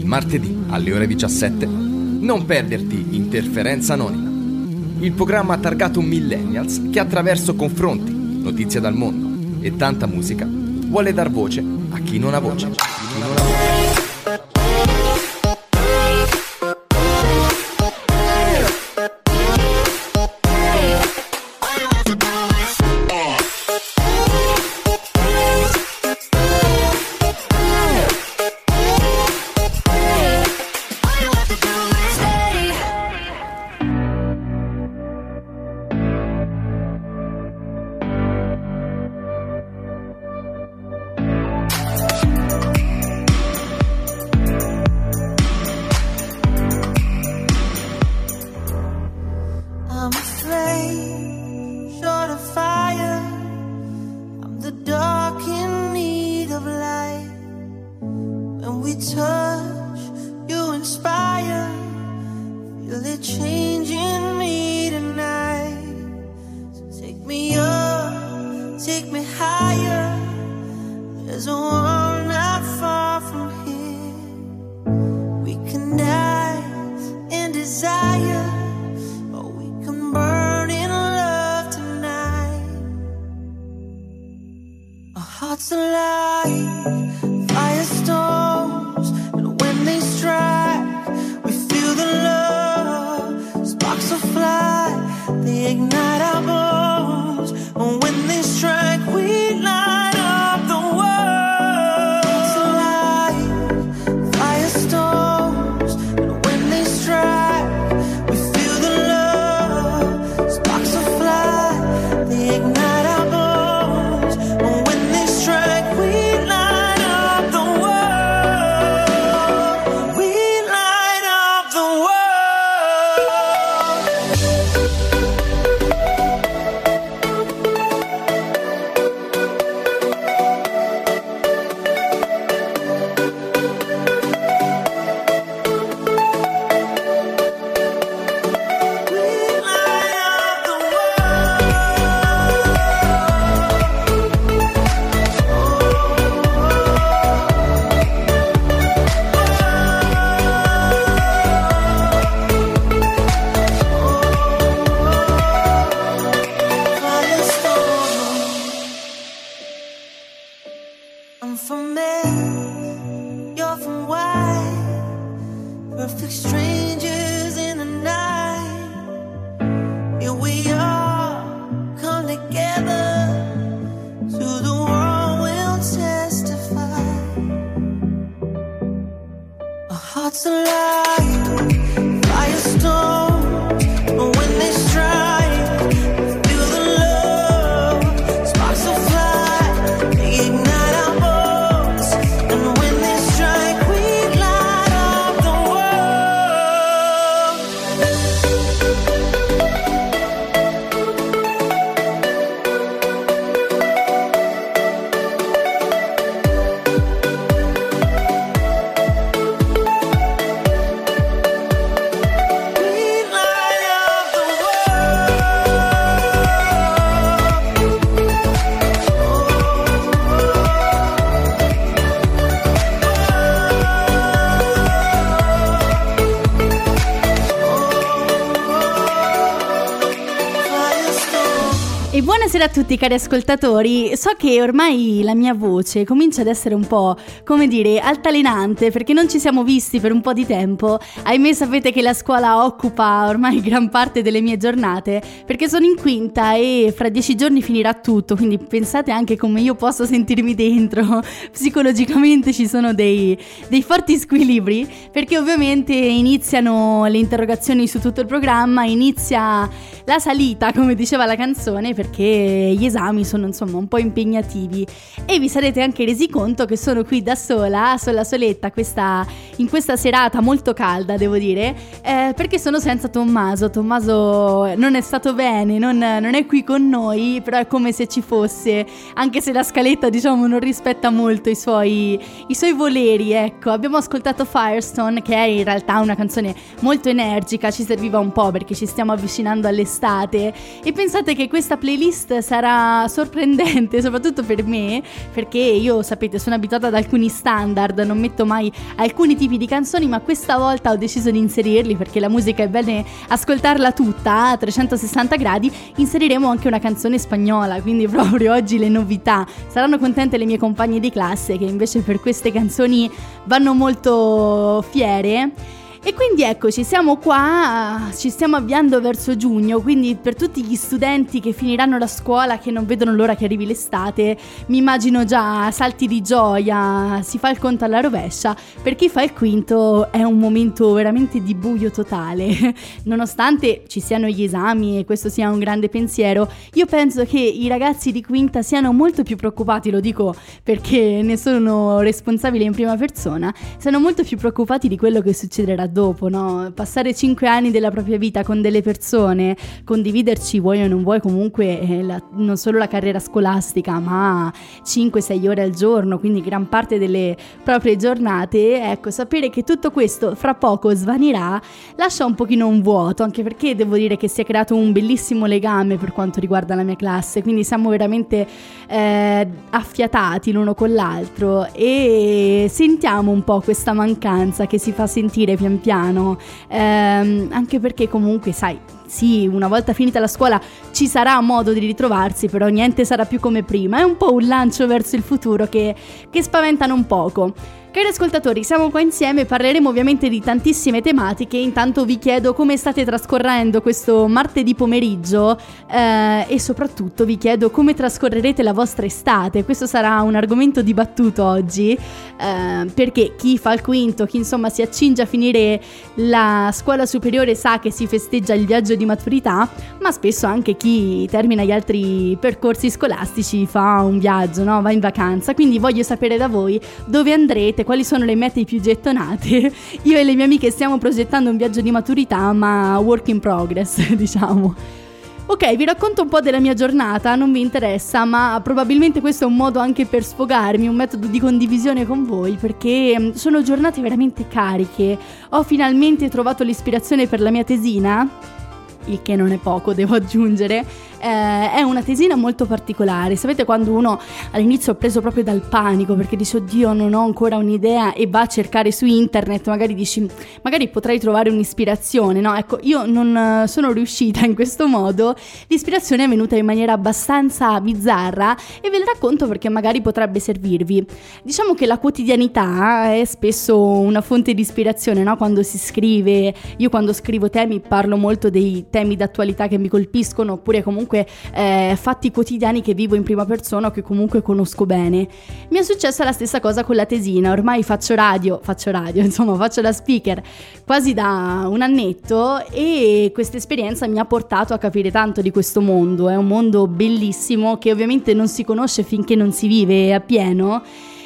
martedì alle ore 17 non perderti Interferenza Anonima, il programma targato Millennials che attraverso confronti, notizie dal mondo e tanta musica vuole dar voce a chi non ha voce. Buonasera a tutti cari ascoltatori, so che ormai la mia voce comincia ad essere un po', come dire, altalenante perché non ci siamo visti per un po' di tempo. Ahimè, sapete che la scuola occupa ormai gran parte delle mie giornate perché sono in quinta e fra 10 giorni finirà tutto, quindi pensate anche come io posso sentirmi dentro. Psicologicamente ci sono dei forti squilibri perché ovviamente iniziano le interrogazioni su tutto il programma, inizia la salita come diceva la canzone perché gli esami sono insomma un po' impegnativi e vi sarete anche resi conto che sono qui da sola soletta in questa serata molto calda, devo dire, perché sono senza Tommaso. Tommaso non è stato bene, non è qui con noi, però è come se ci fosse, anche se la scaletta diciamo non rispetta molto i suoi voleri, ecco. Abbiamo ascoltato Firestone, che è in realtà una canzone molto energica, ci serviva un po' perché ci stiamo avvicinando all'estate e pensate che questa playlist sarà sorprendente soprattutto per me, perché io sapete sono abituata ad alcuni standard, non metto mai alcuni tipi tipi di canzoni, ma questa volta ho deciso di inserirli perché la musica è bene ascoltarla tutta a 360 gradi. Inseriremo anche una canzone spagnola, quindi proprio oggi le novità. Saranno contente le mie compagne di classe che invece per queste canzoni vanno molto fiere. E quindi eccoci, siamo qua, ci stiamo avviando verso giugno, quindi per tutti gli studenti che finiranno la scuola, che non vedono l'ora che arrivi l'estate, mi immagino già salti di gioia, si fa il conto alla rovescia. Per chi fa il quinto è un momento veramente di buio totale. Nonostante ci siano gli esami e questo sia un grande pensiero, io penso che i ragazzi di quinta siano molto più preoccupati, lo dico perché ne sono responsabile in prima persona, siano molto più preoccupati di quello che succederà dopo, no? Passare 5 anni della propria vita con delle persone, condividerci vuoi o non vuoi comunque non solo la carriera scolastica, ma 5-6 ore al giorno, quindi gran parte delle proprie giornate. Ecco, sapere che tutto questo fra poco svanirà lascia un pochino un vuoto, anche perché devo dire che si è creato un bellissimo legame per quanto riguarda la mia classe, quindi siamo veramente affiatati l'uno con l'altro e sentiamo un po' questa mancanza che si fa sentire pian piano, anche perché comunque sai, sì, una volta finita la scuola ci sarà modo di ritrovarsi, però niente sarà più come prima. È un po' un lancio verso il futuro che spaventano un poco. Cari ascoltatori, siamo qua insieme, parleremo ovviamente di tantissime tematiche. Intanto vi chiedo come state trascorrendo questo martedì pomeriggio e soprattutto vi chiedo come trascorrerete la vostra estate. Questo sarà un argomento dibattuto oggi, perché chi fa il quinto, chi insomma si accinge a finire la scuola superiore sa che si festeggia il viaggio di maturità, ma spesso anche chi termina gli altri percorsi scolastici fa un viaggio, no? Va in vacanza. Quindi voglio sapere da voi dove andrete, quali sono le mete più gettonate. Io e le mie amiche stiamo progettando un viaggio di maturità, ma work in progress, diciamo. Ok, vi racconto un po' della mia giornata, non vi interessa, ma probabilmente questo è un modo anche per sfogarmi, un metodo di condivisione con voi, perché sono giornate veramente cariche. Ho finalmente trovato l'ispirazione per la mia tesina, il che non è poco, devo aggiungere. È una tesina molto particolare. Sapete quando uno all'inizio è preso proprio dal panico perché dice oddio non ho ancora un'idea e va a cercare su internet, magari dici magari potrei trovare un'ispirazione, no? Ecco, io non sono riuscita in questo modo. L'ispirazione è venuta in maniera abbastanza bizzarra e ve la racconto perché magari potrebbe servirvi. Diciamo che la quotidianità è spesso una fonte di ispirazione, no? Quando si scrive, io quando scrivo temi parlo molto dei temi d'attualità che mi colpiscono, oppure comunque fatti quotidiani che vivo in prima persona o che comunque conosco bene. Mi è successa la stessa cosa con la tesina. Ormai faccio radio, insomma faccio la speaker quasi da un annetto e questa esperienza mi ha portato a capire tanto di questo mondo. È un mondo bellissimo che ovviamente non si conosce finché non si vive appieno,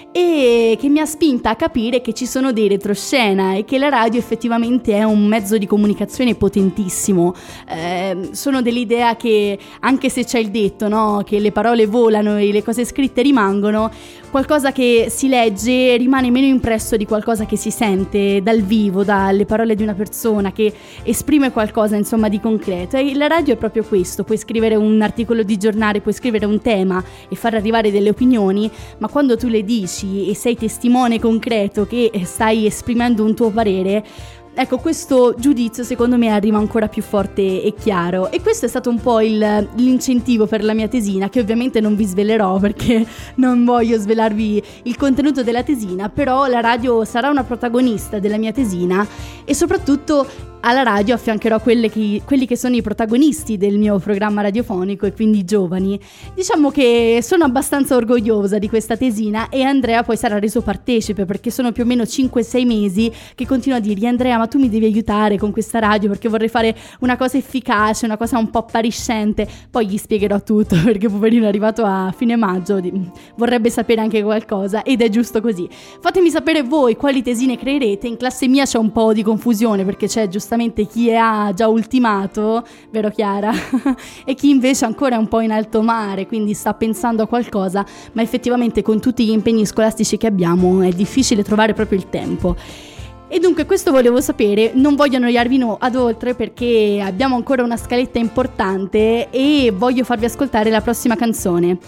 e che mi ha spinta a capire che ci sono dei retroscena e che la radio effettivamente è un mezzo di comunicazione potentissimo. Sono dell'idea che anche se c'è il detto, no, che le parole volano e le cose scritte rimangono, qualcosa che si legge rimane meno impresso di qualcosa che si sente dal vivo, dalle parole di una persona che esprime qualcosa insomma di concreto. E la radio è proprio questo: puoi scrivere un articolo di giornale, puoi scrivere un tema e far arrivare delle opinioni, ma quando tu le dici e sei testimone concreto che stai esprimendo un tuo parere, ecco, questo giudizio secondo me arriva ancora più forte e chiaro. E questo è stato un po' l'incentivo per la mia tesina, che ovviamente non vi svelerò perché non voglio svelarvi il contenuto della tesina, però la radio sarà una protagonista della mia tesina e soprattutto alla radio affiancherò quelli che sono i protagonisti del mio programma radiofonico, e quindi i giovani. Diciamo che sono abbastanza orgogliosa di questa tesina e Andrea poi sarà reso partecipe, perché sono più o meno 5-6 mesi che continua a dirgli: Andrea, ma tu mi devi aiutare con questa radio perché vorrei fare una cosa efficace, una cosa un po' appariscente. Poi gli spiegherò tutto perché poverino è arrivato a fine maggio, vorrebbe sapere anche qualcosa ed è giusto così. Fatemi sapere voi quali tesine creerete. In classe mia c'è un po' di confusione perché c'è giustamente chi ha già ultimato, vero Chiara? E chi invece ancora è un po' in alto mare, quindi sta pensando a qualcosa, ma effettivamente con tutti gli impegni scolastici che abbiamo è difficile trovare proprio il tempo. E dunque questo volevo sapere, non voglio annoiarvi ad oltre perché abbiamo ancora una scaletta importante e voglio farvi ascoltare la prossima canzone.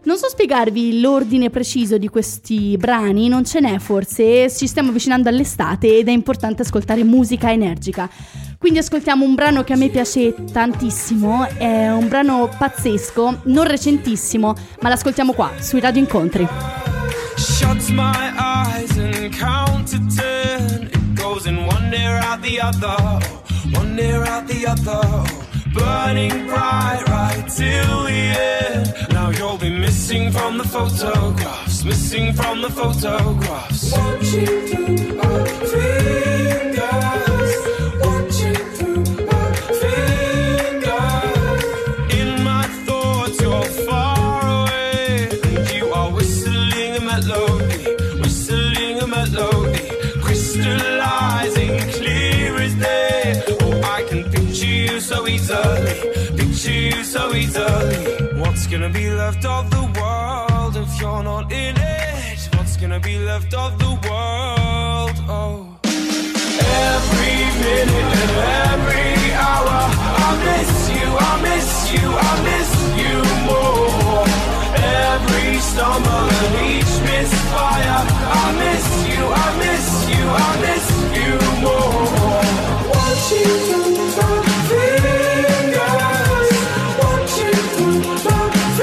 Non so spiegarvi l'ordine preciso di questi brani, non ce n'è forse, ci stiamo avvicinando all'estate ed è importante ascoltare musica energica. Quindi ascoltiamo un brano che a me piace tantissimo, è un brano pazzesco, non recentissimo, ma l'ascoltiamo qua, sui Radio Incontri. Shut my eyes and count to 10. It goes in one ear out the other, one ear out the other. Burning bright right till the end. Now you'll be missing from the photographs, missing from the photographs. Watching through my fingers, watching through my fingers. In my thoughts you're far away, and you are whistling a melody, whistling a melody, crystallizing clear as day. Oh, I can picture you so easily, picture you so easily. What's gonna be left of the world if you're not in it? What's gonna be left of the world? Oh, every minute and every hour I miss you, I miss you, I miss you more. Every stumble and each misfire I miss you, I miss you, I miss you more. Watching through my fingers, watching through my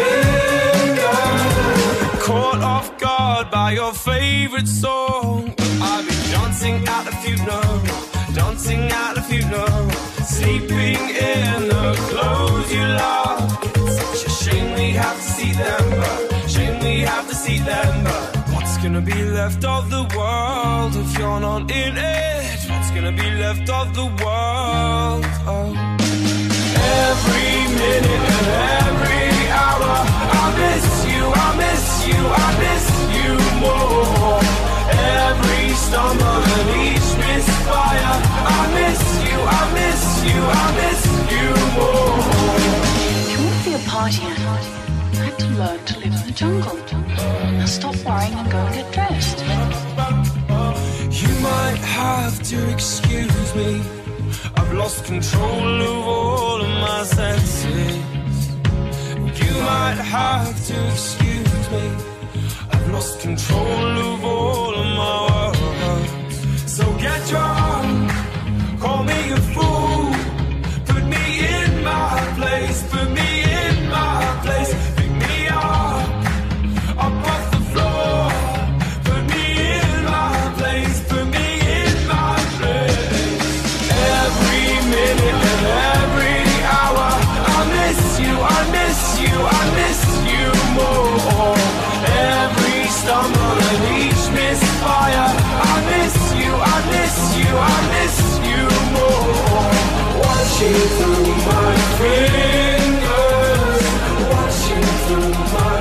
fingers. Caught off guard by your favorite song, I'll be dancing at the funeral, dancing at the funeral, sleeping in the clothes you love. It's such a shame we have to see them, but shame we have to see them, but what's gonna be left of the world if you're not in it? What's gonna be left of the world? Oh, every minute and every hour I miss you, I miss you, I miss you more. Every stumble and each misfire I miss you, I miss you, I miss you more. If you want to be a party animal, you have to learn to live in the jungle. Now stop worrying and go and get dressed. You might have to excuse me, I've lost control of all of my senses. You might have to excuse me, I've lost control of all of my world. So get drunk, call me a fool, put me in my place, put me in my place. Pick me up off the floor, put me in my place, put me in my place. Every minute and every hour I miss you, I miss you, I miss you more. Every stumble and each misfire I miss you, I miss you, I miss you more. Watching through my fingers, watching through my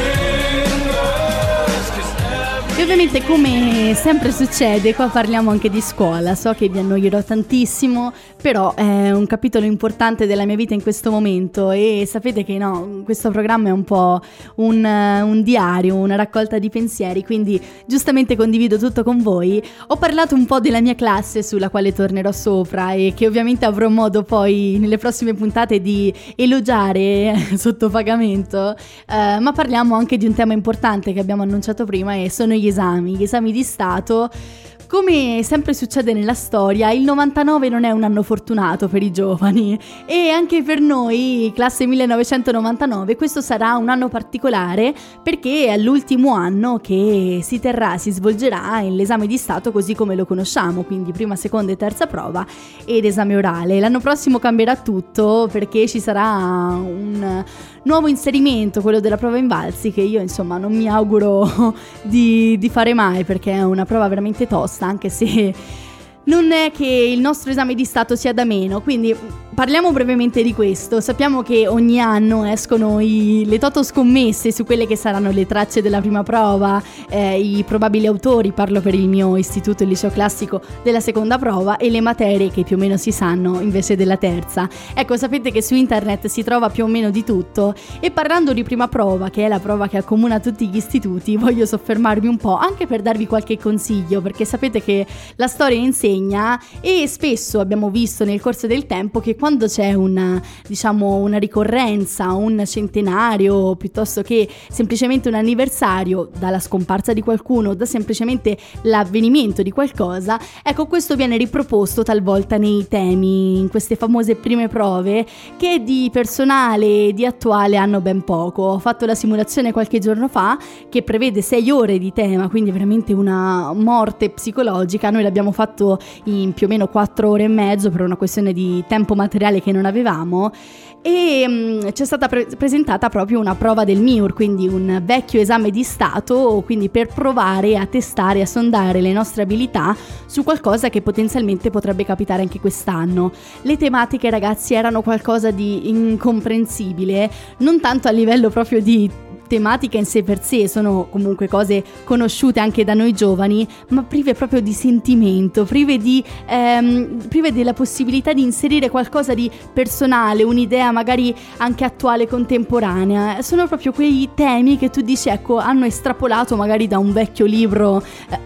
fingers, 'cause E ovviamente, come sempre succede, qua parliamo anche di scuola. So che vi annoierò tantissimo, però è un capitolo importante della mia vita in questo momento e sapete che no, questo programma è un po' un diario, una raccolta di pensieri, quindi giustamente condivido tutto con voi. Ho parlato un po' della mia classe sulla quale tornerò sopra e che ovviamente avrò modo poi nelle prossime puntate di elogiare sotto pagamento, ma parliamo anche di un tema importante che abbiamo annunciato prima e sono gli esami di Stato. Come sempre succede nella storia, il 99 non è un anno fortunato per i giovani e anche per noi, classe 1999, questo sarà un anno particolare perché è l'ultimo anno che si svolgerà l'esame di Stato così come lo conosciamo, quindi prima, seconda e terza prova ed esame orale. L'anno prossimo cambierà tutto perché ci sarà un nuovo inserimento, quello della prova Invalsi, che io insomma non mi auguro di fare mai perché è una prova veramente tosta, anche se non è che il nostro esame di Stato sia da meno, quindi parliamo brevemente di questo. Sappiamo che ogni anno escono le toto scommesse su quelle che saranno le tracce della prima prova, i probabili autori, parlo per il mio istituto, il liceo classico, della seconda prova e le materie che più o meno si sanno invece della terza. Ecco, sapete che su internet si trova più o meno di tutto e parlando di prima prova, che è la prova che accomuna tutti gli istituti, voglio soffermarmi un po' anche per darvi qualche consiglio, perché sapete che la storia insegna e spesso abbiamo visto nel corso del tempo che quando c'è una ricorrenza, un centenario, piuttosto che semplicemente un anniversario, dalla scomparsa di qualcuno, da semplicemente l'avvenimento di qualcosa, ecco, questo viene riproposto talvolta nei temi, in queste famose prime prove, che di personale e di attuale hanno ben poco. Ho fatto la simulazione qualche giorno fa che prevede 6 ore di tema, quindi veramente una morte psicologica. Noi l'abbiamo fatto in più o meno 4 ore e mezzo per una questione di tempo materiale che non avevamo, e c'è stata presentata proprio una prova del MIUR, quindi un vecchio esame di stato, quindi per provare a testare, a sondare le nostre abilità su qualcosa che potenzialmente potrebbe capitare anche quest'anno. Le tematiche, ragazzi, erano qualcosa di incomprensibile, non tanto a livello proprio di tematica in sé per sé, sono comunque cose conosciute anche da noi giovani, ma prive proprio di sentimento, prive della possibilità di inserire qualcosa di personale, un'idea magari anche attuale, contemporanea. Sono proprio quei temi che tu dici, ecco, hanno estrapolato magari da un vecchio libro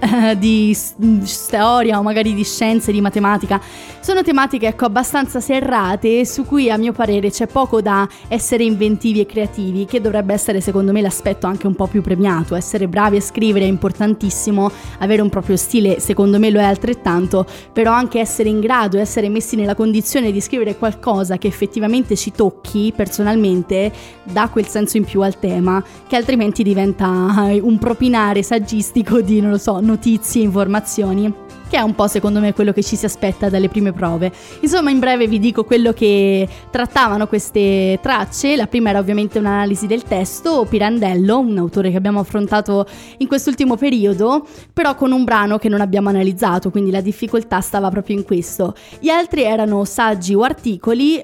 di storia o magari di scienze, di matematica. Sono tematiche, ecco, abbastanza serrate, su cui a mio parere c'è poco da essere inventivi e creativi, che dovrebbe essere secondo me l'aspetto anche un po' più premiato. Essere bravi a scrivere è importantissimo, avere un proprio stile secondo me lo è altrettanto, però anche essere in grado, essere messi nella condizione di scrivere qualcosa che effettivamente ci tocchi personalmente, dà quel senso in più al tema, che altrimenti diventa un propinare saggistico di, non lo so, notizie, informazioni, che è un po' secondo me quello che ci si aspetta dalle prime prove. Insomma, in breve vi dico quello che trattavano queste tracce. La prima era ovviamente un'analisi del testo, Pirandello, un autore che abbiamo affrontato in quest'ultimo periodo, però con un brano che non abbiamo analizzato, quindi la difficoltà stava proprio in questo. Gli altri erano saggi o articoli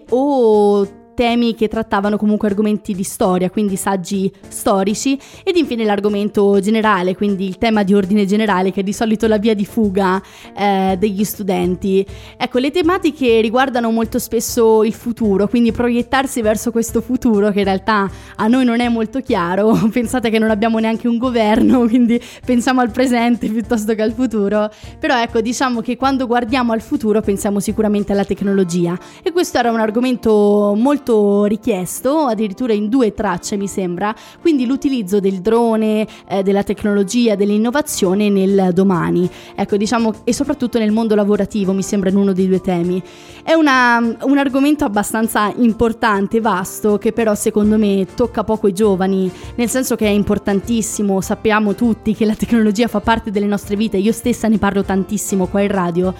o temi che trattavano comunque argomenti di storia, quindi saggi storici, ed infine l'argomento generale, quindi il tema di ordine generale, che è di solito la via di fuga degli studenti. Ecco, le tematiche riguardano molto spesso il futuro, quindi proiettarsi verso questo futuro che in realtà a noi non è molto chiaro. Pensate che non abbiamo neanche un governo, quindi pensiamo al presente piuttosto che al futuro. Però ecco, diciamo che quando guardiamo al futuro pensiamo sicuramente alla tecnologia, e questo era un argomento molto richiesto, addirittura in 2 tracce mi sembra, quindi l'utilizzo del drone, della tecnologia, dell'innovazione nel domani, ecco, diciamo, e soprattutto nel mondo lavorativo mi sembra in uno dei 2 temi. È un argomento abbastanza importante, vasto, che però secondo me tocca poco i giovani, nel senso che è importantissimo. Sappiamo tutti che la tecnologia fa parte delle nostre vite, io stessa ne parlo tantissimo qua in radio,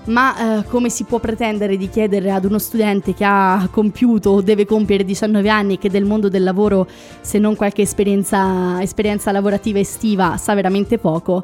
ma come si può pretendere di chiedere ad uno studente che ha compiuto o deve compiere 19 anni e che del mondo del lavoro, se non qualche esperienza lavorativa estiva, sa veramente poco?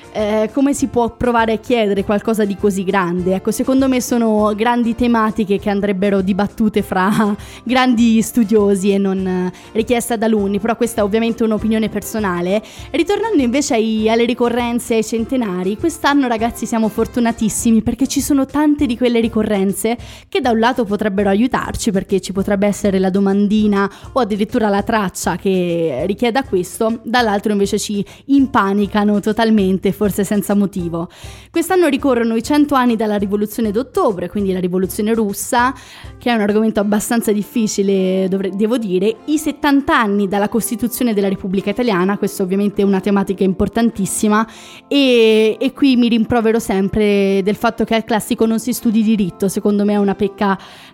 Come si può provare a chiedere qualcosa di così grande? Ecco, secondo me sono grandi tematiche che andrebbero dibattute fra grandi studiosi e non richieste ad alunni, però questa è ovviamente un'opinione personale. Ritornando invece alle ricorrenze e ai centenari, quest'anno, ragazzi, siamo fortunatissimi perché ci sono tante di quelle ricorrenze che da un lato potrebbero aiutarci, perché ci potrebbe essere la domandina o addirittura la traccia che richieda questo, dall'altro invece ci impanicano totalmente, forse senza motivo. Quest'anno ricorrono i 100 anni dalla rivoluzione d'ottobre, quindi la rivoluzione russa, che è un argomento abbastanza difficile, devo dire, i 70 anni dalla Costituzione della Repubblica Italiana, questa ovviamente è una tematica importantissima, e qui mi rimprovero sempre del fatto che al classico non si studi diritto. Secondo me è una pecca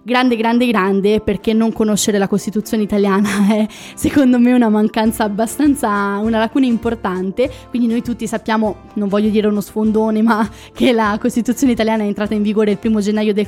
grande, perché non conoscere la Costituzione italiana è secondo me una mancanza abbastanza, una lacuna importante. Quindi noi tutti sappiamo, non voglio dire uno sfondone, ma che la Costituzione italiana è entrata in vigore il 1 gennaio del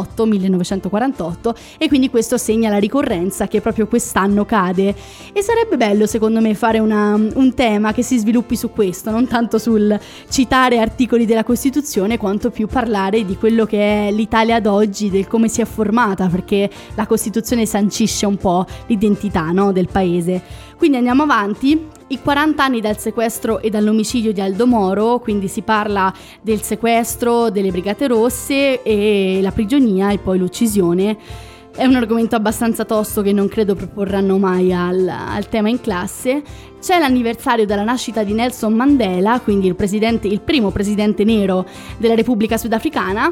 1948, e quindi questo segna la ricorrenza che proprio quest'anno cade, e sarebbe bello secondo me fare un tema che si sviluppi su questo, non tanto sul citare articoli della Costituzione quanto più parlare di quello che è l'Italia ad oggi, del come si è formata, perché la Costituzione sancisce un po' l'identità, no, del paese. Quindi andiamo avanti. I 40 anni dal sequestro e dall'omicidio di Aldo Moro, quindi si parla del sequestro, delle Brigate Rosse e la prigionia e poi l'uccisione. È un argomento abbastanza tosto che non credo proporranno mai al tema in classe. C'è l'anniversario della nascita di Nelson Mandela, quindi il primo presidente nero della Repubblica Sudafricana.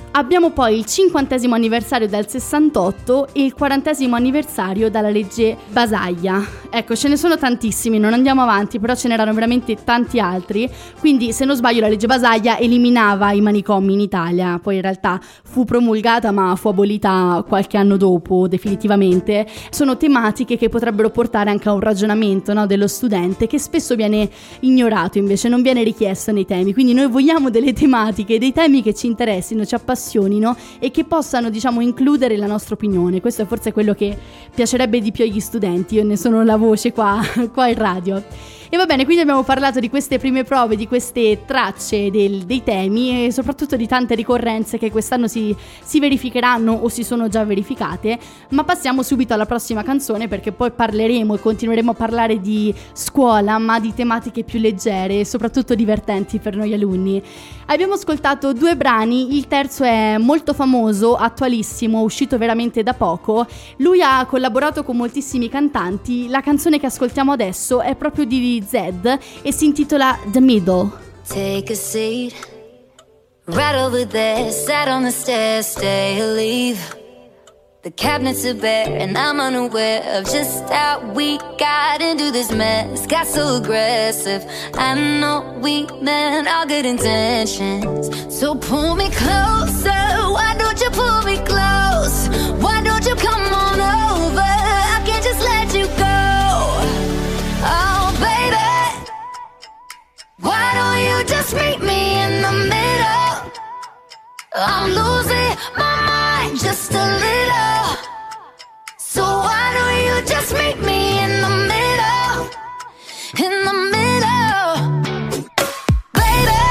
Abbiamo poi il 50° anniversario dal 68 e il 40° anniversario dalla legge Basaglia. Ecco, ce ne sono tantissimi, non andiamo avanti, però ce n'erano veramente tanti altri. Quindi, se non sbaglio, la legge Basaglia eliminava i manicomi in Italia. Poi in realtà fu promulgata, ma fu abolita qualche anno dopo, definitivamente. Sono tematiche che potrebbero portare anche a un ragionamento, no, dello studente, che spesso viene ignorato, invece non viene richiesto nei temi. Quindi noi vogliamo delle tematiche, dei temi che ci interessino, ci appassionino e che possano, diciamo, includere la nostra opinione. Questo è forse quello che piacerebbe di più agli studenti. Io ne sono la voce qua in radio. E va bene, quindi abbiamo parlato di queste prime prove, di queste tracce dei temi e soprattutto di tante ricorrenze che quest'anno si verificheranno o si sono già verificate. Ma passiamo subito alla prossima canzone, perché poi parleremo e continueremo a parlare di scuola, ma di tematiche più leggere e soprattutto divertenti per noi alunni. Abbiamo ascoltato 2 brani, il terzo è molto famoso, attualissimo, uscito veramente da poco. Lui ha collaborato con moltissimi cantanti. La canzone che ascoltiamo adesso è proprio di Zedd e si intitola The Middle. Take a seat right over there, sat on the stairs, stay or leave. The cabinets are bare and I'm unaware of just how we got into this mess. Got so aggressive, I know we meant all good intentions. So pull me closer, why don't you pull me close? Why don't you come on over, I can't just let you go. Oh baby, why don't you just meet me in the middle? I'm losing my mind just a little. So why don't you just meet me in the middle? In the middle. Baby,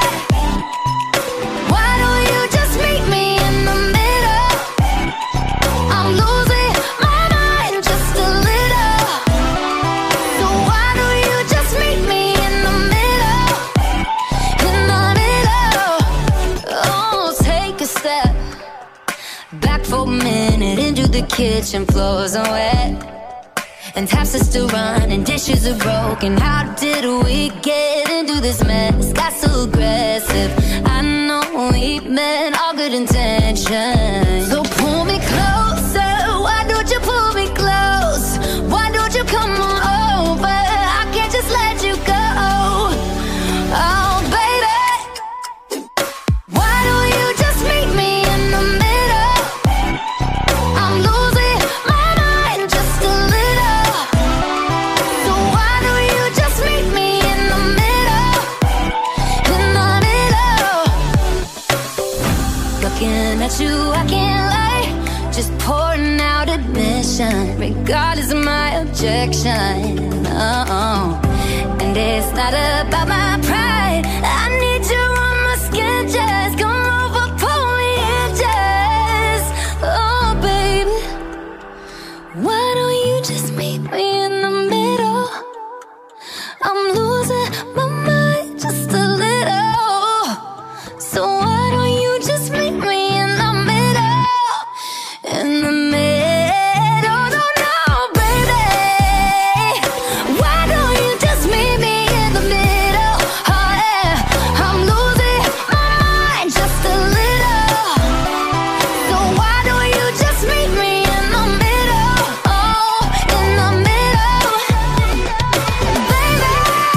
why don't you just meet me in the middle? I'm losing my mind just a little. So why don't you just meet me in the middle? In the middle. Oh, take a step back for a minute into the kitchen, floors are wet and taps are still running, dishes are broken. How did we get into this mess? Got so aggressive, I know we meant all good intentions. So pull me closer, why don't you pull me close? Why don't you come on over, I can't just let you go. Oh baby, why don't you just meet me in the middle? I'm losing my mind just a little. So why don't you just meet me in the middle? In the middle. Looking at you, I can't lie, just pouring out admission, regardless of my objection. Oh, and it's not about my pride, I need you on my skin, just come over, pull me in, just. Oh baby, why don't you just meet me in the middle? I'm losing my mind just a little. So why don't you just meet me in the middle? In the middle, no, no, baby. Why don't you just meet me in the middle? Oh yeah, I'm losing my mind just a little. So why don't you just meet me in the middle? Oh, in the middle. Baby,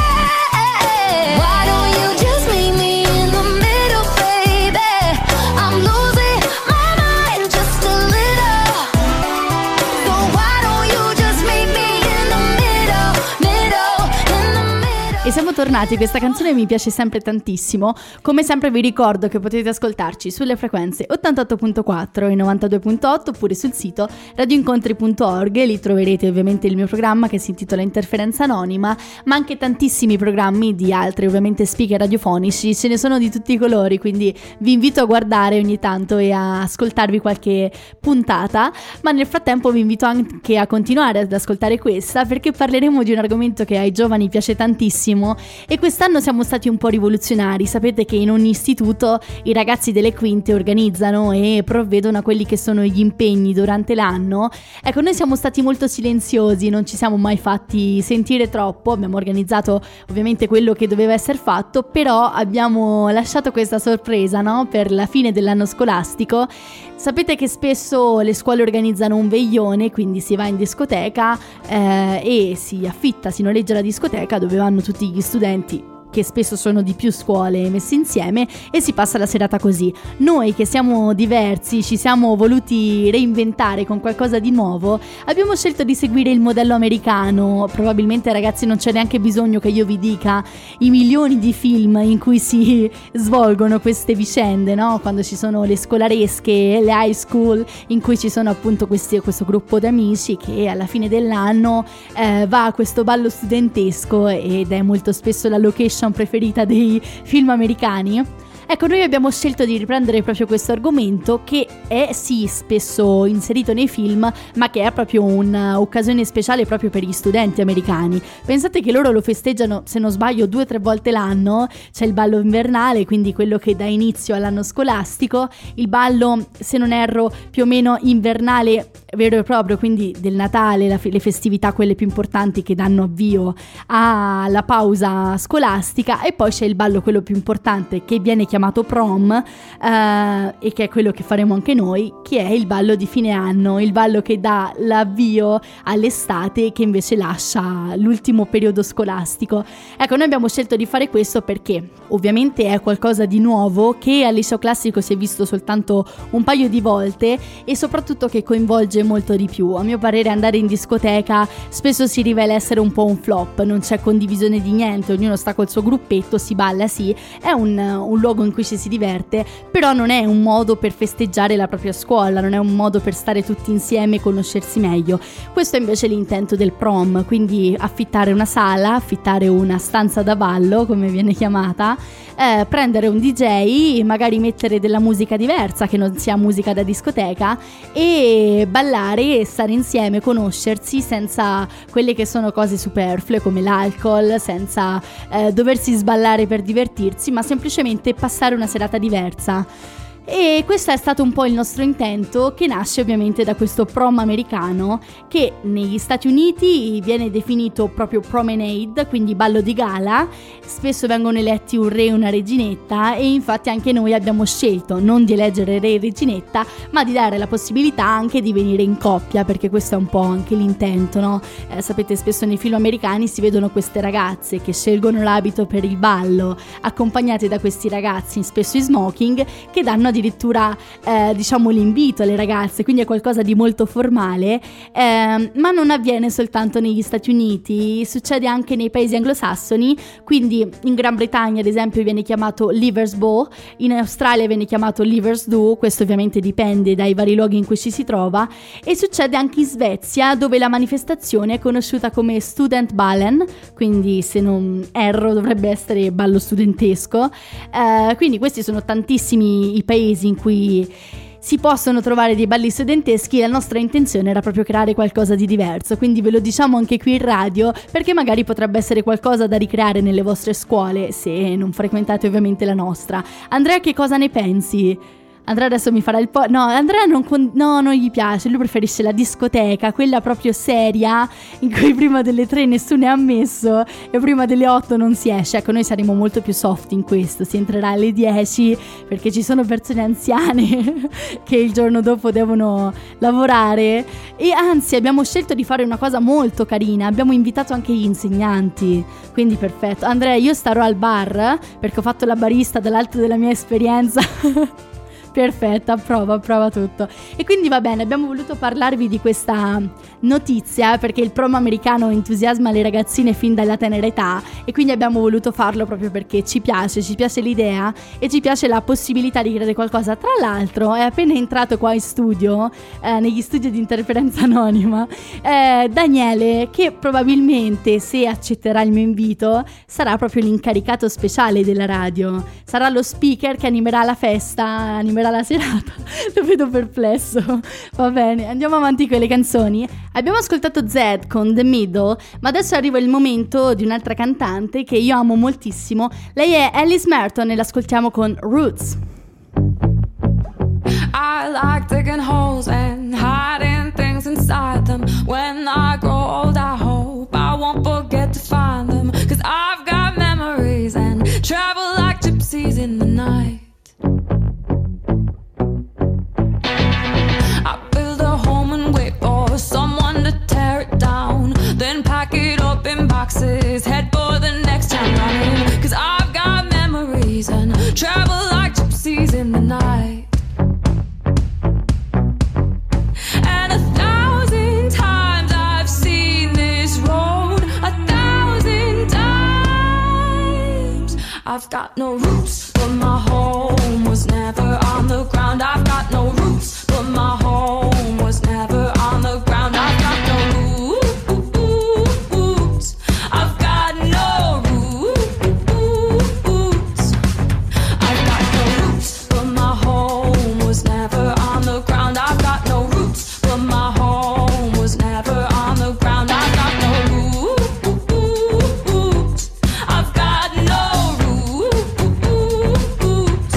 why don't you just meet me in the middle, baby? I'm losing my mind just a little. So why don't you just meet me in the middle, in the middle. E siamo tornati, questa canzone mi piace sempre tantissimo. Come sempre vi ricordo che potete ascoltarci sulle frequenze 88.4 e 92.8 oppure sul sito radioincontri.org. Lì troverete ovviamente il mio programma che si intitola Interferenza Anonima, ma anche tantissimi programmi di altri ovviamente speaker radiofonici, ce ne sono di tutti i colori, quindi vi invito a guardare ogni tanto e a ascoltarvi qualche puntata. Ma nel frattempo vi invito anche a continuare ad ascoltare questa, perché parleremo di un argomento che ai giovani piace tantissimo e quest'anno siamo stati un po' rivoluzionari. Sapete che in ogni istituto i ragazzi delle quinte organizzano e provvedono a quelli che sono gli impegni durante l'anno. Ecco, noi siamo stati molto silenziosi, non ci siamo mai fatti sentire troppo, abbiamo organizzato ovviamente quello che doveva essere fatto, però abbiamo lasciato questa sorpresa, no? Per la fine dell'anno scolastico. Sapete che spesso le scuole organizzano un veglione, quindi si va in discoteca e si affitta, si noleggia la discoteca dove vanno tutti gli studenti, che spesso sono di più scuole messi insieme, e si passa la serata così. Noi che siamo diversi, ci siamo voluti reinventare con qualcosa di nuovo, abbiamo scelto di seguire il modello americano. Probabilmente, ragazzi, non c'è neanche bisogno che io vi dica i milioni di film in cui si svolgono queste vicende, no? Quando ci sono le scolaresche, le high school, in cui ci sono appunto questo gruppo d'amici che alla fine dell'anno va a questo ballo studentesco, ed è molto spesso la location preferita dei film americani. Ecco, noi abbiamo scelto di riprendere proprio questo argomento, che è sì spesso inserito nei film, ma che è proprio un'occasione speciale proprio per gli studenti americani. Pensate che loro lo festeggiano, se non sbaglio, 2 o 3 volte l'anno. C'è il ballo invernale, quindi quello che dà inizio all'anno scolastico, il ballo, se non erro, più o meno invernale vero e proprio, quindi del Natale, le festività quelle più importanti che danno avvio alla pausa scolastica, e poi c'è il ballo quello più importante che viene chiamato prom, e che è quello che faremo anche noi, che è il ballo di fine anno, il ballo che dà l'avvio all'estate e che invece lascia l'ultimo periodo scolastico. Ecco, noi abbiamo scelto di fare questo perché ovviamente è qualcosa di nuovo che al liceo classico si è visto soltanto un paio di volte, e soprattutto che coinvolge molto di più. A mio parere andare in discoteca spesso si rivela essere un po' un flop, non c'è condivisione di niente, ognuno sta col suo gruppetto, si balla, sì, è un luogo in cui ci si diverte, però non è un modo per festeggiare la propria scuola, non è un modo per stare tutti insieme e conoscersi meglio. Questo è invece l'intento del prom, quindi affittare una sala, affittare una stanza da ballo, come viene chiamata, prendere un DJ, magari mettere della musica diversa che non sia musica da discoteca, e ballare e stare insieme, conoscersi senza quelle che sono cose superflue come l'alcol, senza doversi sballare per divertirsi, ma semplicemente passare una serata diversa. E questo è stato un po' il nostro intento, che nasce ovviamente da questo prom americano, che negli Stati Uniti viene definito proprio promenade, quindi ballo di gala. Spesso vengono eletti un re e una reginetta, e infatti anche noi abbiamo scelto non di eleggere re e reginetta, ma di dare la possibilità anche di venire in coppia, perché questo è un po' anche l'intento, no? Sapete, spesso nei film americani si vedono queste ragazze che scelgono l'abito per il ballo, accompagnate da questi ragazzi, spesso in smoking, che danno addirittura diciamo l'invito alle ragazze, quindi è qualcosa di molto formale, ma non avviene soltanto negli Stati Uniti, succede anche nei paesi anglosassoni. Quindi in Gran Bretagna ad esempio viene chiamato Livers Ball, in Australia viene chiamato Livers Do, questo ovviamente dipende dai vari luoghi in cui ci si trova, e succede anche in Svezia, dove la manifestazione è conosciuta come Student Ballen, quindi se non erro dovrebbe essere ballo studentesco. Quindi questi sono tantissimi i paesi in cui si possono trovare dei balli studenteschi. La nostra intenzione era proprio creare qualcosa di diverso, quindi ve lo diciamo anche qui in radio, perché magari potrebbe essere qualcosa da ricreare nelle vostre scuole, se non frequentate ovviamente la nostra. Andrea, che cosa ne pensi? Andrea adesso mi farà il po'. No, Andrea non gli piace, lui preferisce la discoteca, quella proprio seria, in cui prima delle 3 nessuno è ammesso e prima delle 8 non si esce. Ecco, noi saremo molto più soft in questo, si entrerà alle 10 perché ci sono persone anziane che il giorno dopo devono lavorare, e anzi abbiamo scelto di fare una cosa molto carina, abbiamo invitato anche gli insegnanti, quindi perfetto. Andrea, io starò al bar perché ho fatto la barista dall'alto della mia esperienza. Perfetta, approva tutto. E quindi va bene, abbiamo voluto parlarvi di questa notizia perché il prom americano entusiasma le ragazzine fin dalla tenera età, e quindi abbiamo voluto farlo proprio perché ci piace l'idea e ci piace la possibilità di creare qualcosa. Tra l'altro è appena entrato qua in studio, negli studi di Interferenza Anonima, Daniele, che probabilmente, se accetterà il mio invito, sarà proprio l'incaricato speciale della radio, sarà lo speaker che animerà la festa, animerà salverà la serata. Lo vedo perplesso. Va bene, andiamo avanti con le canzoni. Abbiamo ascoltato Zedd con The Middle, ma adesso arriva il momento di un'altra cantante che io amo moltissimo. Lei è Alice Merton e l'ascoltiamo con Roots. I like digging holes and hiding things inside them. When I grow old, I hope I won't forget to find them. 'Cause I've got memories and travel like gypsies in the night. I build a home and wait for someone to tear it down. Then pack it up in boxes, head for the next town running. 'Cause I've got memories and travel like gypsies in the night. And 1,000 times I've seen this road, 1,000 times. I've got no roots, but my home was never on the ground. I've got no roots, but my home was never on the ground. I've got no roots. I've got no roots. I've got no roots, but my home was never on the ground. I've got no roots, but my home was never on the ground. I've got no roots. I've got no roots.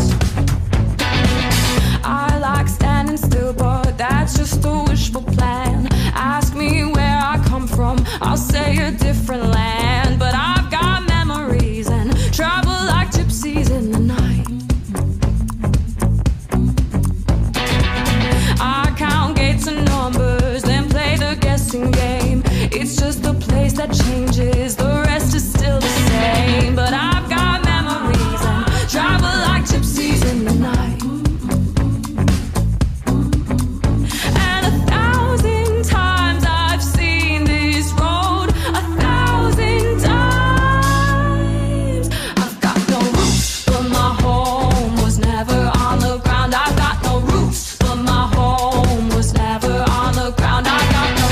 I like standing still, but that's just a wishful plan. Ask me where I come from, I'll say a different land. But I've got memories and travel like gypsies in the night. I count gates and numbers, then play the guessing game. It's just a place that changes, the rest is still the same. But I've got memories and travel like gypsies in the night. And 1,000 times I've seen this road, 1,000 times. I've got no roots, but my home was never on the ground. I've got no roots, but my home was never on the ground. I've got no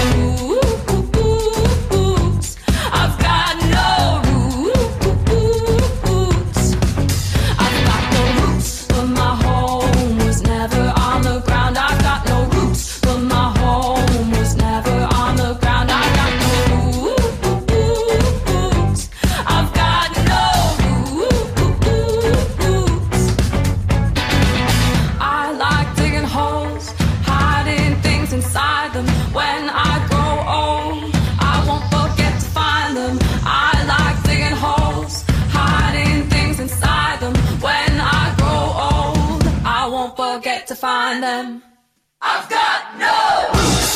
roots. I've got no roots. I've got no roots, but my home was never on the ground. I've got no roots, but my home was never on the ground. I've got no roots. I've got no roots. I like digging holes, hiding things inside them. When I grow old, I won't forget to find them. I like digging holes, hiding things inside them. When I grow old, I won't forget to find them. I've got no roots.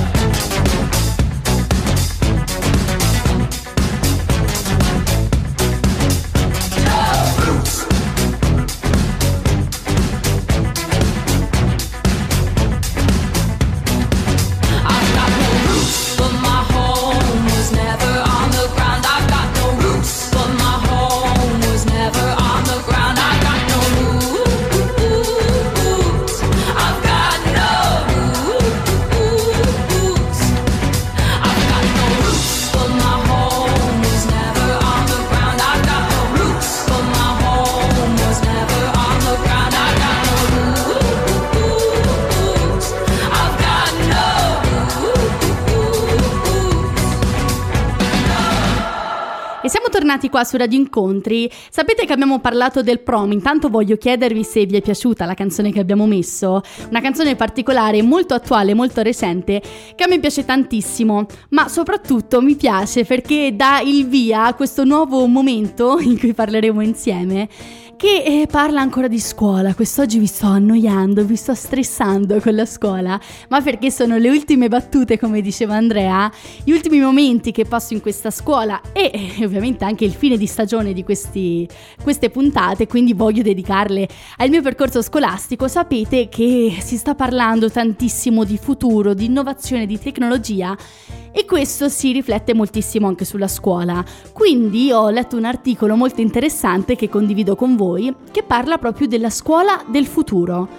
I've got no roots, but my home was never on the ground. I've got no roots, but my home was never on the ground. I've got no roots. I've got no roots. I've got no roots, but my home was never on the ground. I've got no roots, but my home was never on the ground. I've got no roots. I've got no E siamo tornati qua su Radio Incontri. Sapete che abbiamo parlato del prom, intanto voglio chiedervi se vi è piaciuta la canzone che abbiamo messo, una canzone particolare, molto attuale, molto recente, che a me piace tantissimo, ma soprattutto mi piace perché dà il via a questo nuovo momento in cui parleremo insieme, che parla ancora di scuola. Quest'oggi vi sto annoiando, vi sto stressando con la scuola, ma perché sono le ultime battute, come diceva Andrea, gli ultimi momenti che passo in questa scuola e ovviamente anche il fine di stagione di queste puntate, quindi voglio dedicarle al mio percorso scolastico. Sapete che si sta parlando tantissimo di futuro, di innovazione, di tecnologia, e questo si riflette moltissimo anche sulla scuola. Quindi ho letto un articolo molto interessante che condivido con voi, che parla proprio della scuola del futuro.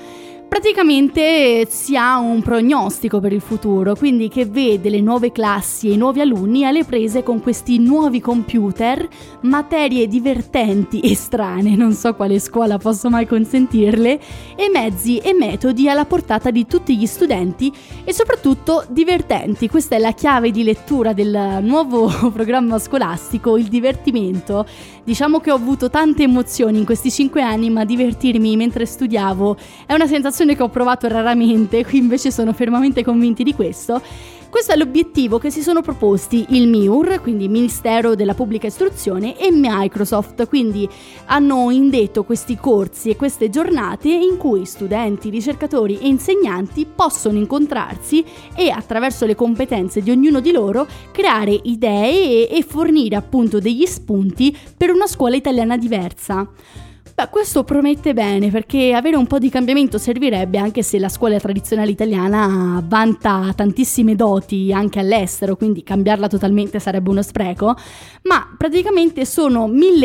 Praticamente si ha un prognostico per il futuro, quindi che vede le nuove classi e i nuovi alunni alle prese con questi nuovi computer, materie divertenti e strane, non so quale scuola posso mai consentirle, e mezzi e metodi alla portata di tutti gli studenti e soprattutto divertenti. Questa è la chiave di lettura del nuovo programma scolastico, il divertimento. Diciamo che ho avuto tante emozioni in questi 5 anni, ma divertirmi mentre studiavo è una sensazione che ho provato raramente, qui invece sono fermamente convinti di questo. Questo è l'obiettivo che si sono proposti il MIUR, quindi Ministero della Pubblica Istruzione, e Microsoft, quindi hanno indetto questi corsi e queste giornate in cui studenti, ricercatori e insegnanti possono incontrarsi e attraverso le competenze di ognuno di loro creare idee e fornire appunto degli spunti per una scuola italiana diversa. Beh, questo promette bene, perché avere un po' di cambiamento servirebbe, anche se la scuola tradizionale italiana vanta tantissime doti anche all'estero, quindi cambiarla totalmente sarebbe uno spreco, ma praticamente sono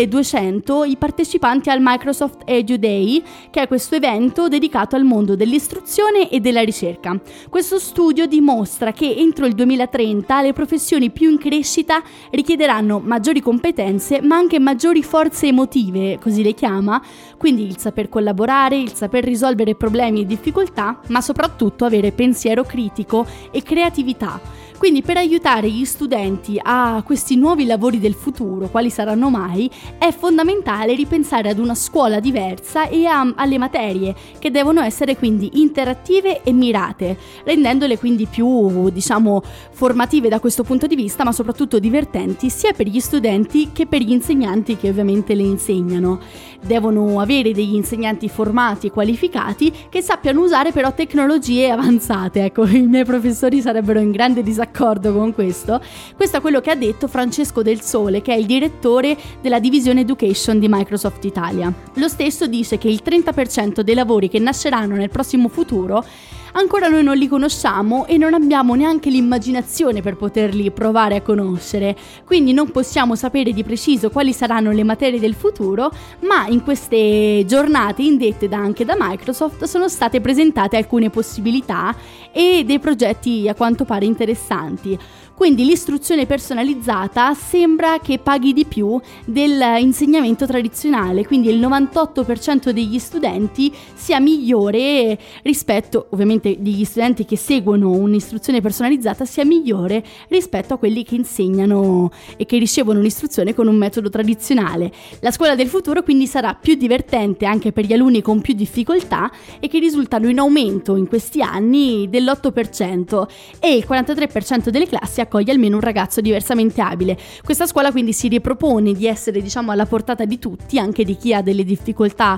1200 i partecipanti al Microsoft Edu Day, che è questo evento dedicato al mondo dell'istruzione e della ricerca. Questo studio dimostra che entro il 2030 le professioni più in crescita richiederanno maggiori competenze, ma anche maggiori forze emotive, così le chiama, quindi il saper collaborare, il saper risolvere problemi e difficoltà, ma soprattutto avere pensiero critico e creatività. Quindi per aiutare gli studenti a questi nuovi lavori del futuro, quali saranno mai, è fondamentale ripensare ad una scuola diversa e alle materie, che devono essere quindi interattive e mirate, rendendole quindi più, formative da questo punto di vista, ma soprattutto divertenti sia per gli studenti che per gli insegnanti che ovviamente le insegnano. Devono avere degli insegnanti formati e qualificati che sappiano usare però tecnologie avanzate. Ecco, i miei professori sarebbero in grande disaccordo con questo. Questo è quello che ha detto Francesco Del Sole, che è il direttore della divisione Education di Microsoft Italia. Lo stesso dice che il 30% dei lavori che nasceranno nel prossimo futuro ancora noi non li conosciamo e non abbiamo neanche l'immaginazione per poterli provare a conoscere, quindi non possiamo sapere di preciso quali saranno le materie del futuro, ma in queste giornate indette anche da Microsoft sono state presentate alcune possibilità e dei progetti a quanto pare interessanti. Quindi l'istruzione personalizzata sembra che paghi di più dell'insegnamento tradizionale, quindi il 98% degli studenti sia migliore rispetto, ovviamente degli studenti che seguono un'istruzione personalizzata, sia migliore rispetto a quelli che insegnano e che ricevono un'istruzione con un metodo tradizionale. La scuola del futuro quindi sarà più divertente anche per gli alunni con più difficoltà e che risultano in aumento in questi anni dell'8% e il 43% delle classi accoglie almeno un ragazzo diversamente abile. Questa scuola quindi si ripropone di essere alla portata di tutti, anche di chi ha delle difficoltà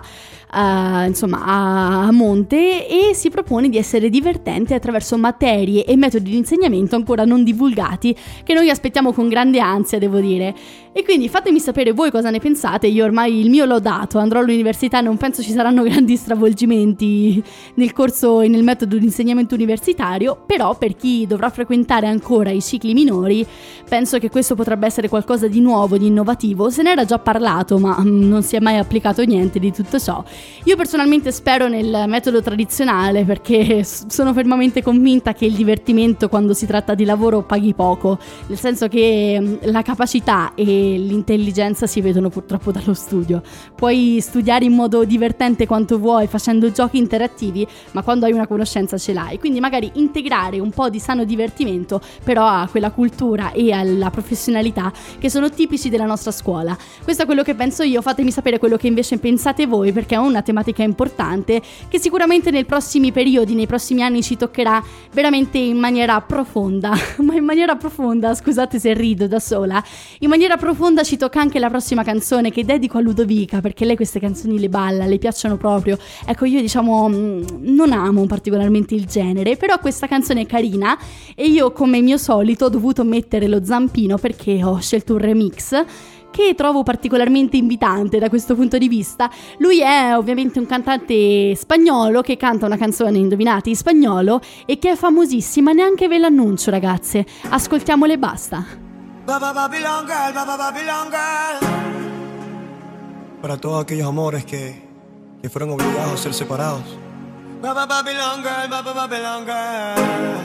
a monte, e si propone di essere divertente attraverso materie e metodi di insegnamento ancora non divulgati che noi aspettiamo con grande ansia, devo dire. E quindi fatemi sapere voi cosa ne pensate. Io ormai il mio l'ho dato, andrò all'università, non penso ci saranno grandi stravolgimenti nel corso e nel metodo di insegnamento universitario, però per chi dovrà frequentare ancora i cicli minori penso che questo potrebbe essere qualcosa di nuovo, di innovativo. Se ne era già parlato, ma non si è mai applicato niente di tutto ciò. Io personalmente spero nel metodo tradizionale, perché sono fermamente convinta che il divertimento quando si tratta di lavoro paghi poco, nel senso che la capacità e l'intelligenza si vedono purtroppo dallo studio. Puoi studiare in modo divertente quanto vuoi, facendo giochi interattivi, ma quando hai una conoscenza ce l'hai. Quindi magari integrare un po' di sano divertimento però a quella cultura e alla professionalità che sono tipici della nostra scuola. Questo è quello che penso io. Fatemi sapere quello che invece pensate voi, perché è una tematica importante che sicuramente nei prossimi periodi, nei prossimi anni ci toccherà veramente in maniera profonda. Ma in maniera profonda, scusate se rido da sola, in maniera profonda ci tocca anche la prossima canzone che dedico a Ludovica, perché lei queste canzoni le balla, le piacciono proprio. Ecco, io non amo particolarmente il genere, però questa canzone è carina e io, come mio solito, ho dovuto mettere lo zampino perché ho scelto un remix che trovo particolarmente invitante da questo punto di vista. Lui è ovviamente un cantante spagnolo che canta una canzone, indovinate, in spagnolo, e che è famosissima. Neanche ve l'annuncio, ragazze, ascoltiamola e basta. Babylon girl. Para todos aquellos amores que fueron obligados a ser separados, Babylon girl, Babylon girl.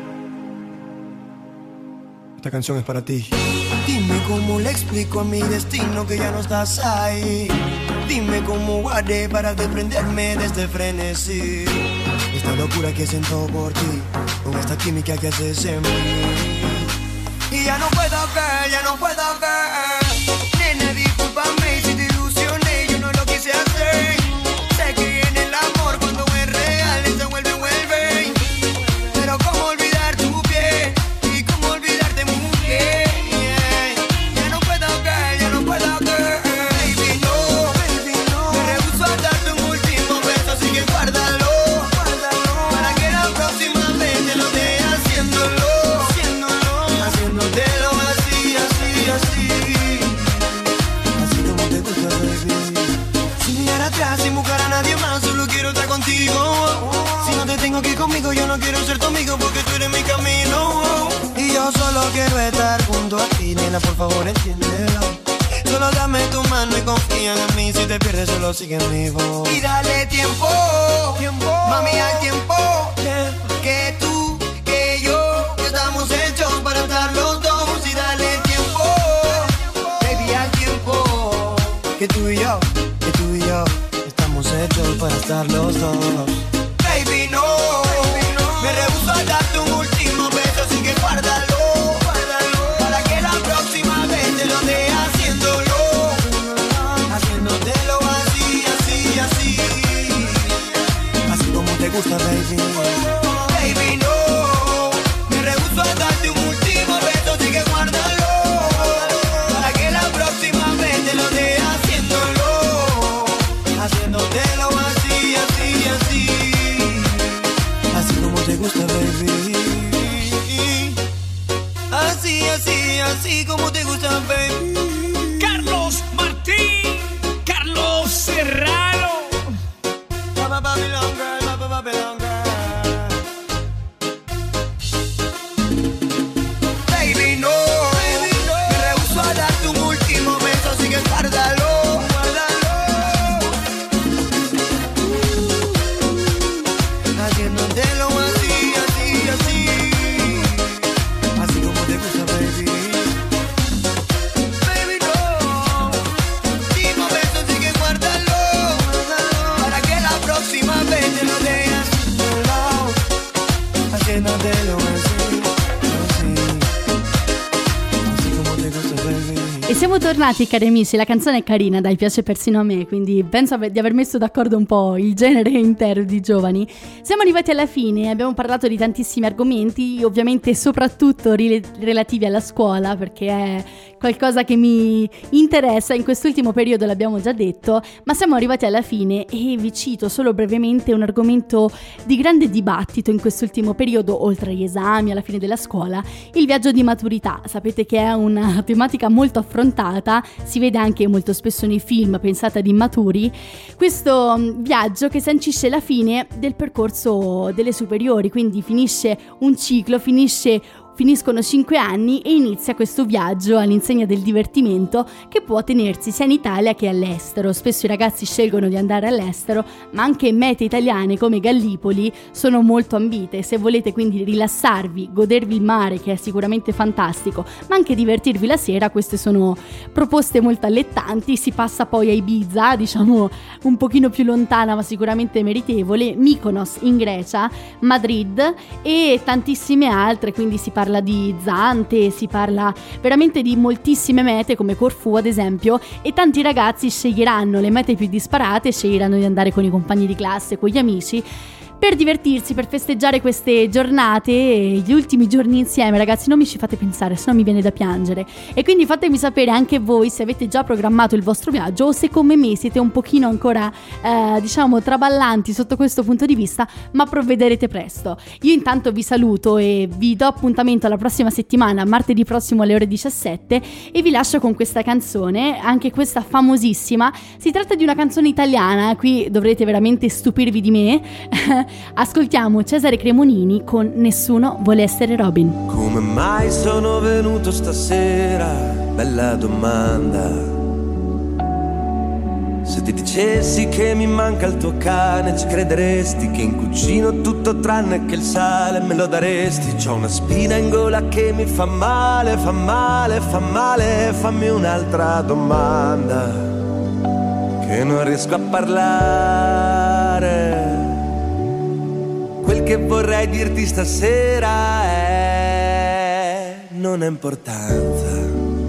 Esta canción es para ti. Dime cómo le explico a mi destino que ya no estás ahí. Dime cómo haré para desprenderme de este frenesí. Esta locura que siento por ti, con esta química que haces en mí. Y ya no puedo, girl, ya no puedo, girl. Nena, discúlpame si te ilusioné, yo no lo quise hacer. Sé que en el amor cuando es real se vuelve. Pero cómo olvidar tu piel y cómo olvidarte mujer. Ya no puedo, girl, ya no puedo, girl. Baby, no, me rehuso a darte un último beso, así que guárdalo. Para que la próxima vez te lo dé haciéndolo. Haciéndotelo así, así, así. Así como te gusta, baby. Sin mirar atrás, sin buscar a nadie más, solo quiero estar contigo. Si no te tengo aquí conmigo, yo no quiero ser tu amigo porque tú eres mi camino. Y yo solo quiero estar junto a ti, nena, por favor entiéndelo. Solo dame tu mano y confía en mí. Si te pierdes, solo sigue mi voz. Y dale tiempo, mami, al tiempo. Que tú, que yo, que estamos hechos para estar los dos. Y dale tiempo, baby, al tiempo. Que tú y yo, estamos hechos para estar los dos. Baby, no, me rehuso a darte un último beso, así que guárdalo. Para que la próxima vez te lo dé haciéndolo. Haciéndotelo así, así, así. Así como te gusta, baby. Baby, no, me rehuso a darte un último beso, así que guárdalo. Para que la próxima vez te lo dé haciéndolo. Haciéndotelo así, así, así. Así como te gusta, baby. Así, así, así como te gusta, baby. Carlos Martín, Carlos Serrano. Babylon girl, Babylon girl. Baby, no, me rehuso a darte un último beso, así que guárdalo. Haciéndotelo así, así, así. Así como te gusta, baby. Baby, no. Último beso, así que guárdalo. Para que la próxima vez te lo dejas solo. Haciéndotelo así, así. Así como te gusta, baby. E siamo tornati, cari amici, la canzone è carina, dai, piace persino a me, quindi penso di aver messo d'accordo un po' il genere intero di giovani. Siamo arrivati alla fine, abbiamo parlato di tantissimi argomenti, ovviamente soprattutto relativi alla scuola, perché è qualcosa che mi interessa in quest'ultimo periodo, l'abbiamo già detto, ma siamo arrivati alla fine e vi cito solo brevemente un argomento di grande dibattito in quest'ultimo periodo, oltre agli esami, alla fine della scuola, il viaggio di maturità. Sapete che è una tematica molto affrontata, si vede anche molto spesso nei film, pensate ad Immaturi, questo viaggio che sancisce la fine del percorso delle superiori, quindi finisce un ciclo, finiscono 5 anni e inizia questo viaggio all'insegna del divertimento che può tenersi sia in Italia che all'estero. Spesso i ragazzi scelgono di andare all'estero, ma anche mete italiane come Gallipoli sono molto ambite. Se volete quindi rilassarvi, godervi il mare, che è sicuramente fantastico, ma anche divertirvi la sera, queste sono proposte molto allettanti. Si passa poi a Ibiza, diciamo un pochino più lontana ma sicuramente meritevole, Mykonos in Grecia, Madrid e tantissime altre, quindi si parla di Zante, si parla veramente di moltissime mete come Corfù ad esempio, e tanti ragazzi sceglieranno le mete più disparate, sceglieranno di andare con i compagni di classe, con gli amici, per divertirsi, per festeggiare queste giornate, gli ultimi giorni insieme. Ragazzi, non mi ci fate pensare, sennò mi viene da piangere. E quindi fatemi sapere anche voi se avete già programmato il vostro viaggio o se come me siete un pochino ancora diciamo traballanti sotto questo punto di vista, ma provvederete presto. Io intanto vi saluto e vi do appuntamento alla prossima settimana, martedì prossimo alle ore 17, e vi lascio con questa canzone, anche questa famosissima. Si tratta di una canzone italiana, qui dovrete veramente stupirvi di me. Ascoltiamo Cesare Cremonini con Nessuno vuole essere Robin. Come mai sono venuto stasera? Bella domanda. Se ti dicessi che mi manca il tuo cane, ci crederesti che in cucina ho tutto tranne che il sale, me lo daresti. C'ho una spina in gola che mi fa male, fa male, fa male. Fammi un'altra domanda, che non riesco a parlare. Quel che vorrei dirti stasera è: non ha importanza.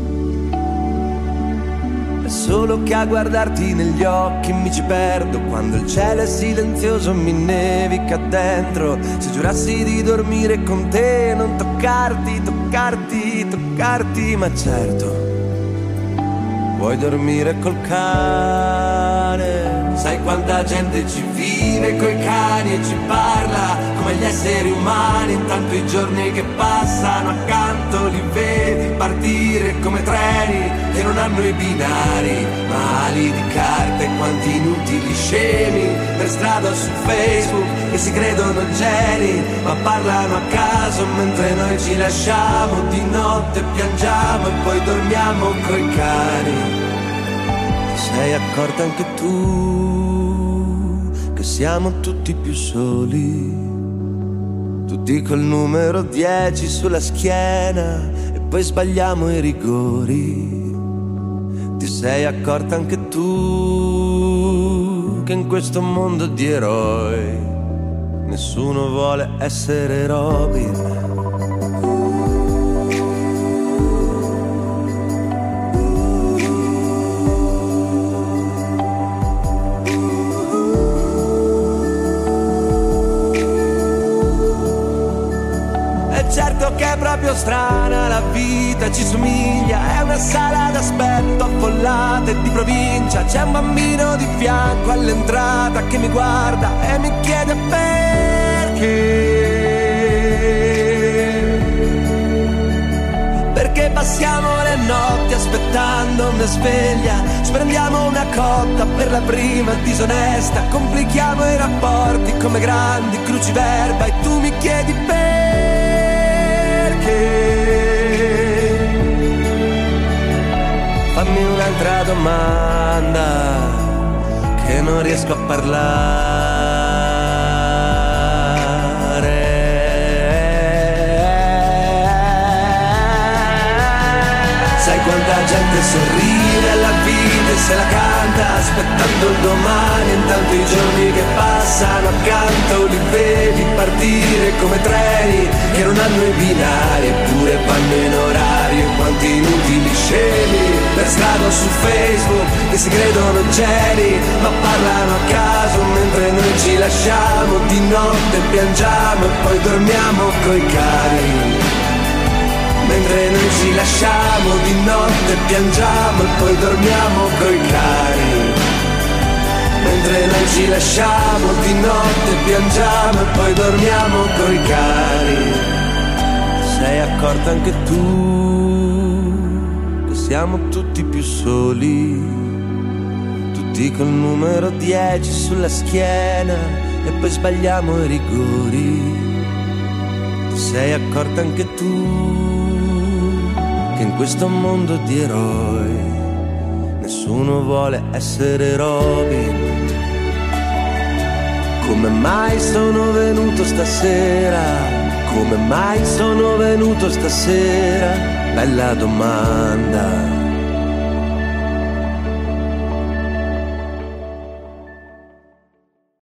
È solo che a guardarti negli occhi mi ci perdo. Quando il cielo è silenzioso mi nevica dentro. Se giurassi di dormire con te, non toccarti, toccarti, toccarti. Ma certo, vuoi dormire col cane. Sai quanta gente ci vive coi cani e ci parla come gli esseri umani. Intanto i giorni che passano accanto li vedi partire come treni che non hanno i binari, ma ali di carta. E quanti inutili scemi per strada o su Facebook che si credono geni, ma parlano a caso mentre noi ci lasciamo. Di notte piangiamo e poi dormiamo coi cani. Ti sei accorta anche tu che siamo tutti più soli, tutti col numero 10 sulla schiena e poi sbagliamo i rigori. Ti sei accorta anche tu che in questo mondo di eroi nessuno vuole essere Robin. Certo che è proprio strana la vita, ci somiglia, è una sala d'aspetto affollata e di provincia. C'è un bambino di fianco all'entrata che mi guarda e mi chiede perché passiamo le notti aspettando una sveglia. Ci prendiamo una cotta per la prima disonesta, complichiamo i rapporti come grandi cruciverba e tu mi chiedi fammi un'altra domanda, che non riesco a parlare. Sai quanta gente sorride alla vita e se la canta aspettando il domani. Intanto i giorni che passano accanto li vedi partire come treni che non hanno i binari eppure vanno in orario. Quanti inutili scemi per strada o su Facebook che si credono geni ma parlano a caso mentre noi ci lasciamo. Di notte piangiamo e poi dormiamo coi cani. Mentre noi ci lasciamo, di notte piangiamo e poi dormiamo coi cani. Mentre noi ci lasciamo, di notte piangiamo e poi dormiamo coi cani. Ti sei accorta anche tu che siamo tutti più soli, tutti col numero 10 sulla schiena e poi sbagliamo i rigori. Ti sei accorta anche tu che in questo mondo di eroi nessuno vuole essere Robin. Come mai sono venuto stasera? Come mai sono venuto stasera? Bella domanda.